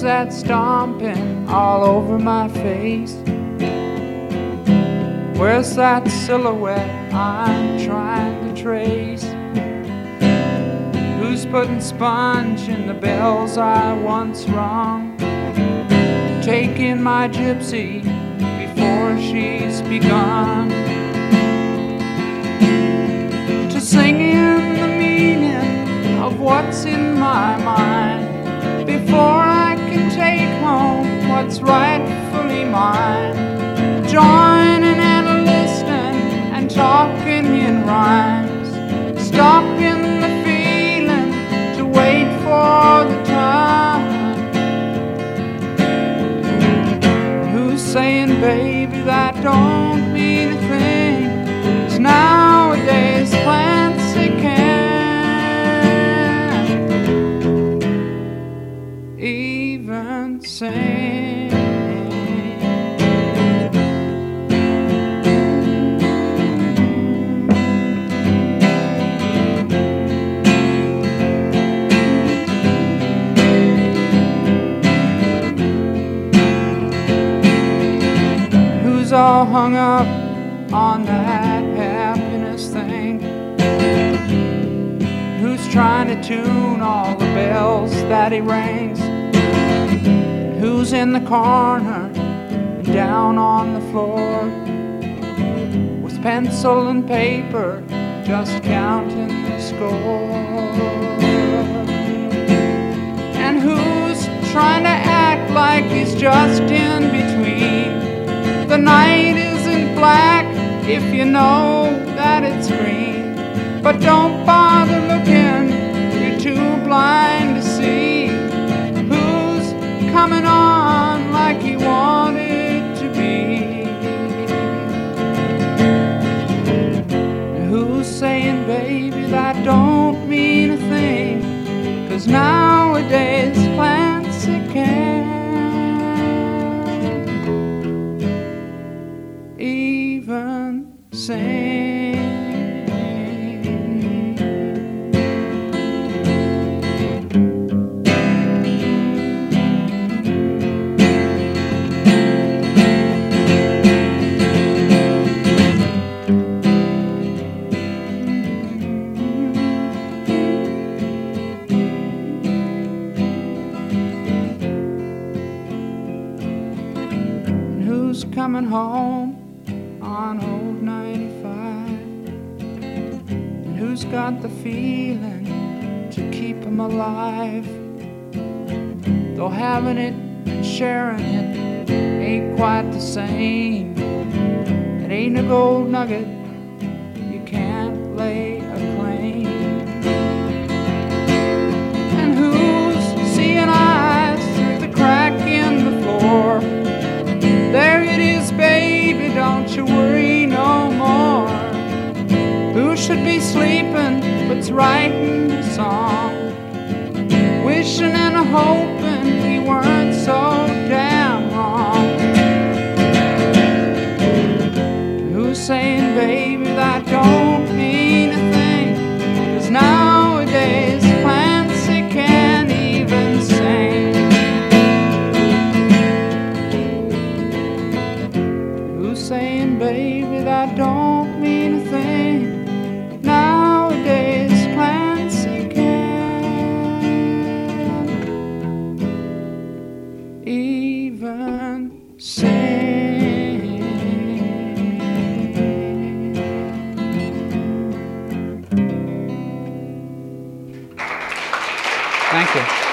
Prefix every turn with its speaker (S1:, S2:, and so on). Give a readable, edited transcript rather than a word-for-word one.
S1: that stomping all over my face? Where's that silhouette I'm trying to trace? Who's putting sponge in the bells I once rung? Taking my gypsy before she's begun to sing in the meaning of what's in my mind before I can take home what's rightfully mine. Joining and listening and talking in rhymes, stalking the feeling to wait for the time. Who's saying, baby, that don't mean a thing? 'Cause nowadays plants they can't even sing. All hung up on that happiness thing? Who's trying to tune all the bells that he rings? Who's in the corner and down on the floor with pencil and paper just counting the score? And who's trying to act like he's just in between? The night isn't black if you know that it's green. But don't bother looking, you're too blind to see who's coming on like he wanted to be. Who's saying, baby, that don't mean a thing? 'Cause nowadays plants they can't even sing. And who's coming home on old 95? And who's got the feeling to keep him alive? Though having it and sharing it ain't quite the same. It ain't a gold nugget, you can't lay a claim. And who's seeing eyes through the crack in the floor? There it is, baby, don't you worry no more. Who should be sleeping but's writing a song, wishing and hoping he weren't so damn wrong. Who's saying, baby, that don't mean a thing? 'Cause nowadays plants they can't even sing. Saying, baby, that don't mean a thing. Nowadays plants they can't even sing. Thank you.